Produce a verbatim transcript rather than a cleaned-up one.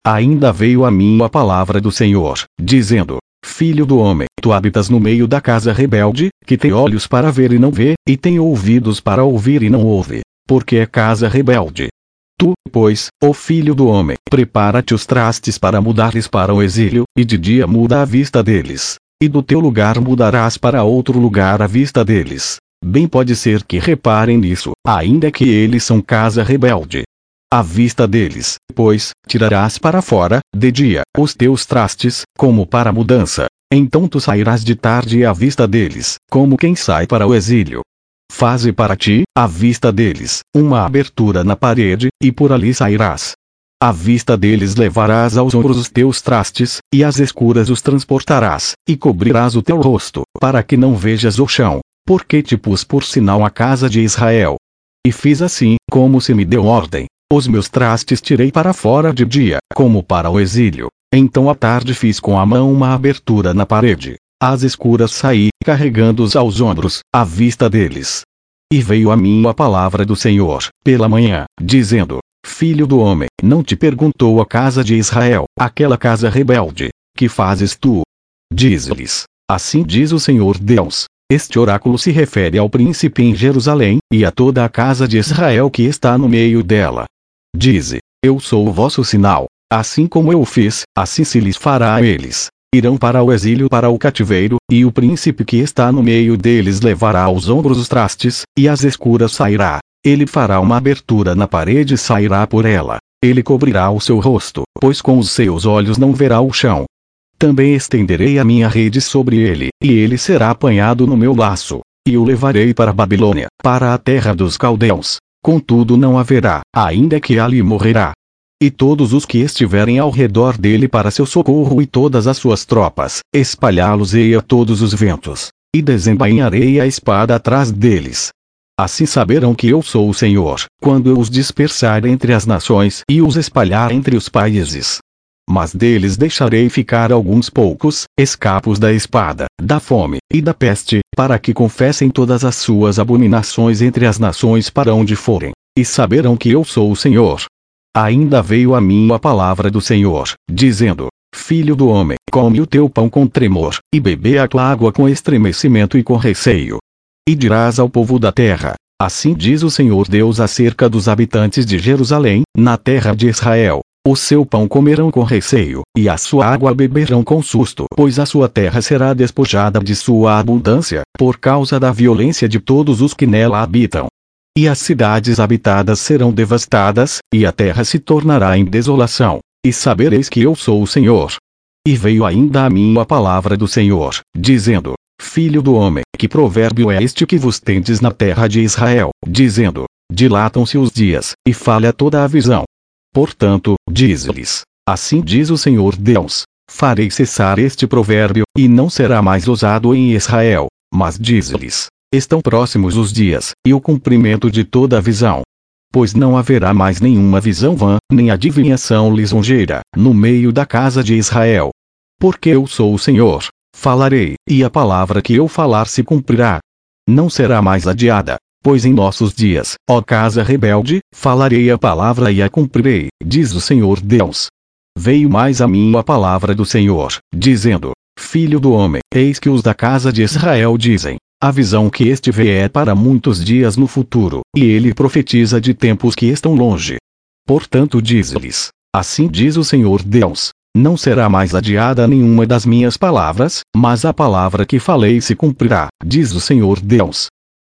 Ainda veio a mim a palavra do Senhor, dizendo: Filho do homem, tu habitas no meio da casa rebelde, que tem olhos para ver e não vê, e tem ouvidos para ouvir e não ouve, porque é casa rebelde. Tu, pois, ó filho do homem, prepara-te os trastes para mudares para o exílio, e de dia muda a vista deles, e do teu lugar mudarás para outro lugar a vista deles. Bem pode ser que reparem nisso, ainda que eles são casa rebelde. À vista deles, pois, tirarás para fora, de dia, os teus trastes, como para mudança. Então tu sairás de tarde à vista deles, como quem sai para o exílio. Faze para ti, à vista deles, uma abertura na parede, e por ali sairás. À vista deles levarás aos ombros os teus trastes, e às escuras os transportarás, e cobrirás o teu rosto, para que não vejas o chão, porque te pus por sinal a casa de Israel. E fiz assim, como se me deu ordem. Os meus trastes tirei para fora de dia, como para o exílio. Então à tarde fiz com a mão uma abertura na parede. Às escuras saí, carregando-os aos ombros, à vista deles. E veio a mim a palavra do Senhor, pela manhã, dizendo: Filho do homem, não te perguntou a casa de Israel, aquela casa rebelde: Que fazes tu? Diz-lhes: Assim diz o Senhor Deus. Este oráculo se refere ao príncipe em Jerusalém, e a toda a casa de Israel que está no meio dela. Dize: Eu sou o vosso sinal. Assim como eu o fiz, assim se lhes fará a eles. Irão para o exílio, para o cativeiro, e o príncipe que está no meio deles levará aos ombros os trastes, e às escuras sairá. Ele fará uma abertura na parede e sairá por ela. Ele cobrirá o seu rosto, pois com os seus olhos não verá o chão. Também estenderei a minha rede sobre ele, e ele será apanhado no meu laço. E o levarei para a Babilônia, para a terra dos caldeus. Contudo não haverá, ainda que ali morrerá. E todos os que estiverem ao redor dele para seu socorro e todas as suas tropas, espalhá-los-ei a todos os ventos, e desembainharei a espada atrás deles. Assim saberão que eu sou o Senhor, quando eu os dispersar entre as nações e os espalhar entre os países. Mas deles deixarei ficar alguns poucos, escapos da espada, da fome, e da peste, para que confessem todas as suas abominações entre as nações para onde forem, e saberão que eu sou o Senhor. Ainda veio a mim a palavra do Senhor, dizendo: Filho do homem, come o teu pão com tremor, e bebe a tua água com estremecimento e com receio. E dirás ao povo da terra: Assim diz o Senhor Deus acerca dos habitantes de Jerusalém, na terra de Israel: O seu pão comerão com receio, e a sua água beberão com susto, pois a sua terra será despojada de sua abundância, por causa da violência de todos os que nela habitam. E as cidades habitadas serão devastadas, e a terra se tornará em desolação, e sabereis que eu sou o Senhor. E veio ainda a mim a palavra do Senhor, dizendo: Filho do homem, que provérbio é este que vos tendes na terra de Israel, dizendo: Dilatam-se os dias, e falha toda a visão. Portanto, diz-lhes: Assim diz o Senhor Deus: Farei cessar este provérbio, e não será mais usado em Israel. Mas diz-lhes: Estão próximos os dias, e o cumprimento de toda a visão. Pois não haverá mais nenhuma visão vã, nem adivinhação lisonjeira, no meio da casa de Israel. Porque eu sou o Senhor, falarei, e a palavra que eu falar se cumprirá. Não será mais adiada, pois em nossos dias, ó casa rebelde, falarei a palavra e a cumprirei, diz o Senhor Deus. Veio mais a mim a palavra do Senhor, dizendo: Filho do homem, eis que os da casa de Israel dizem: A visão que este vê é para muitos dias no futuro, e ele profetiza de tempos que estão longe. Portanto diz-lhes: Assim diz o Senhor Deus: Não será mais adiada nenhuma das minhas palavras, mas a palavra que falei se cumprirá, diz o Senhor Deus.